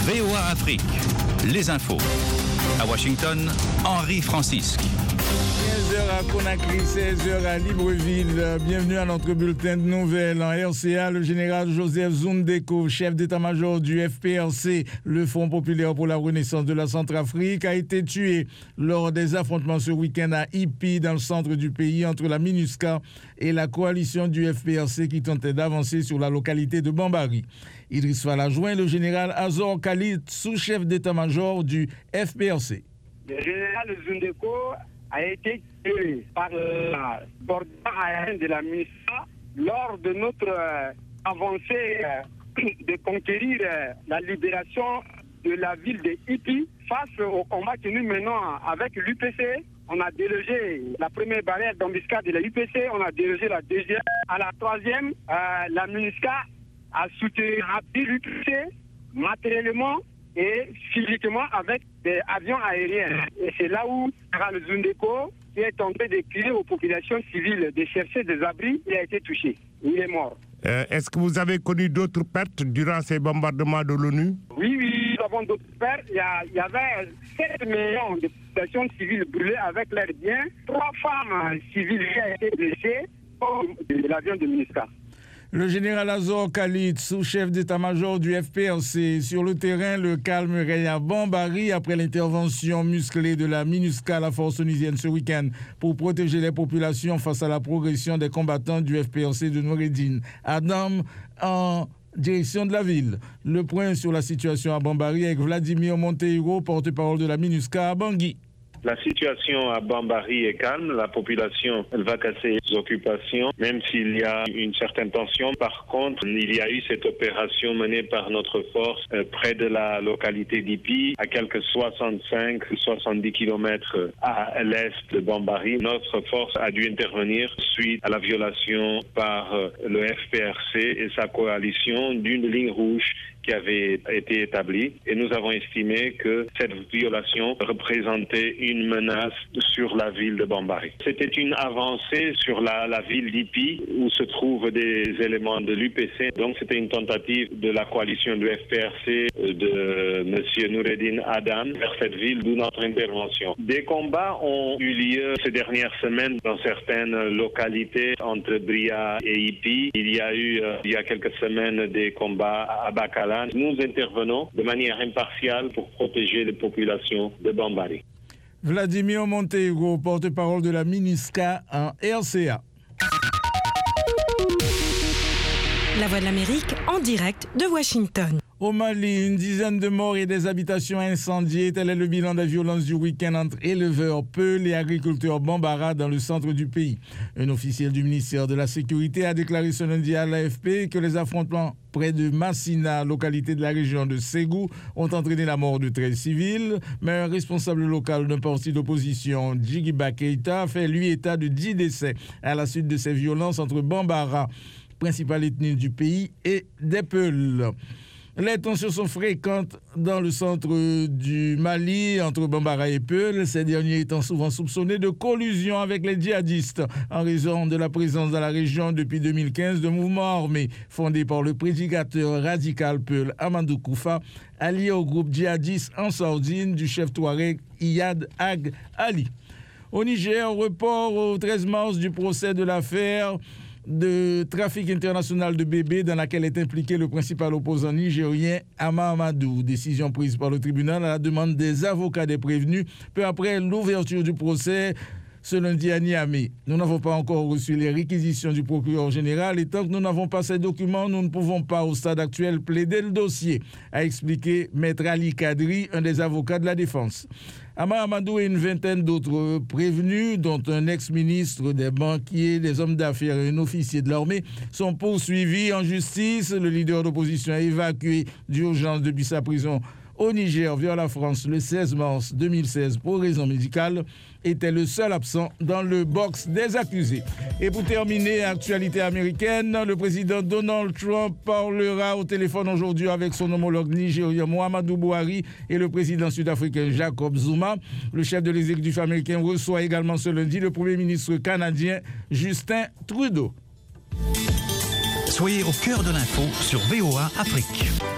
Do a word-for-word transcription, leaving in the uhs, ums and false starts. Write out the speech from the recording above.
V O A Afrique, les infos. À Washington, Henri Francisque. quinze heures à Conakry, seize heures à Libreville. Bienvenue à notre bulletin de nouvelles. En R C A, le général Joseph Zundeko, chef d'état-major du F P R C, le Front populaire pour la renaissance de la Centrafrique, a été tué lors des affrontements ce week-end à Ipi, dans le centre du pays, entre la MINUSCA et la coalition du F P R C qui tentait d'avancer sur la localité de Bambari. Idriss Fall a joint le général Azor Khalid, sous-chef d'état-major du F P R C. Le général Zundeko a été tué par la bordure aérienne de la MINUSCA lors de notre euh, avancée euh, de conquérir euh, la libération de la ville de Ipi. Face au combat que nous menons avec l'U P C, on a délogé la première barrière d'embuscade de la U P C, on a délogé la deuxième. À la troisième, euh, la MINUSCA a soutenu l'U P C matériellement et physiquement avec des avions aériens. Et c'est là où Karl Zundeko, qui est tenté de crier aux populations civiles de chercher des abris, il a été touché. Il est mort. Euh, est-ce que vous avez connu d'autres pertes durant ces bombardements de l'ONU? Oui, oui, nous avons d'autres pertes. Il y, a, il y avait sept millions de populations civiles brûlées avec leurs biens. Trois femmes civiles qui ont été blessées de l'avion de MINUSCA. Le général Azor Khalid, sous-chef d'état-major du F P R C. Sur le terrain, le calme règne à Bambari après l'intervention musclée de la MINUSCA, la force onusienne, ce week-end pour protéger les populations face à la progression des combattants du F P R C de Noureddine Adam en direction de la ville. Le point sur la situation à Bambari avec Vladimir Monteiro, porte-parole de la MINUSCA à Bangui. La situation à Bambari est calme, la population elle va casser les occupations, même s'il y a une certaine tension. Par contre, il y a eu cette opération menée par notre force euh, près de la localité d'Ipi, à quelques soixante-cinq à soixante-dix kilomètres à l'est de Bambari. Notre force a dû intervenir suite à la violation par euh, le F P R C et sa coalition d'une ligne rouge qui avait été établie, et nous avons estimé que cette violation représentait une menace sur la ville de Bambari. C'était une avancée sur la, la ville d'Ipi où se trouvent des éléments de l'U P C. Donc c'était une tentative de la coalition du F P R C de M. Noureddine Adam vers cette ville, d'où notre intervention. Des combats ont eu lieu ces dernières semaines dans certaines localités entre Bria et Ipi. Il y a eu euh, il y a quelques semaines des combats à Bakala. Nous intervenons de manière impartiale pour protéger les populations de Bambari. Vladimir Monteiro, porte-parole de la MINUSCA en R C A. La Voix de l'Amérique en direct de Washington. Au Mali, une dizaine de morts et des habitations incendiées. Tel est le bilan des violences du week-end entre éleveurs Peul et agriculteurs Bambara dans le centre du pays. Un officiel du ministère de la Sécurité a déclaré ce lundi à l'A F P que les affrontements près de Massina, localité de la région de Ségou, ont entraîné la mort de treize civils. Mais un responsable local d'un parti d'opposition, Djigiba Keïta, fait lui état de dix décès à la suite de ces violences entre Bambara, principale ethnie du pays, et des Peuls. Les tensions sont fréquentes dans le centre du Mali entre Bambara et Peul, ces derniers étant souvent soupçonnés de collusion avec les djihadistes en raison de la présence dans la région depuis deux mille quinze de mouvements armés fondés par le prédicateur radical Peul Amadou Koufa, allié au groupe djihadiste Ansardine du chef touareg Iyad Ag Ali. Au Niger, report au treize mars du procès de l'affaire de trafic international de bébés dans laquelle est impliqué le principal opposant nigérien Ama Amadou. Décision prise par le tribunal à la demande des avocats des prévenus peu après l'ouverture du procès ce lundi à Niamey. Nous n'avons pas encore reçu les réquisitions du procureur général et tant que nous n'avons pas ces documents, nous ne pouvons pas au stade actuel plaider le dossier, a expliqué Maître Ali Kadri, un des avocats de la défense. Ama Amadou et une vingtaine d'autres prévenus, dont un ex-ministre, des banquiers, des hommes d'affaires et un officier de l'armée, sont poursuivis en justice. Le leader d'opposition a évacué d'urgence depuis sa prison au Niger vers la France le seize mars deux mille seize pour raison médicale, était le seul absent dans le box des accusés. Et pour terminer, actualité américaine, le président Donald Trump parlera au téléphone aujourd'hui avec son homologue nigérien Muhammadu Buhari et le président sud-africain Jacob Zuma. Le chef de l'exécutif américain reçoit également ce lundi le premier ministre canadien Justin Trudeau. Soyez au cœur de l'info sur V O A Afrique.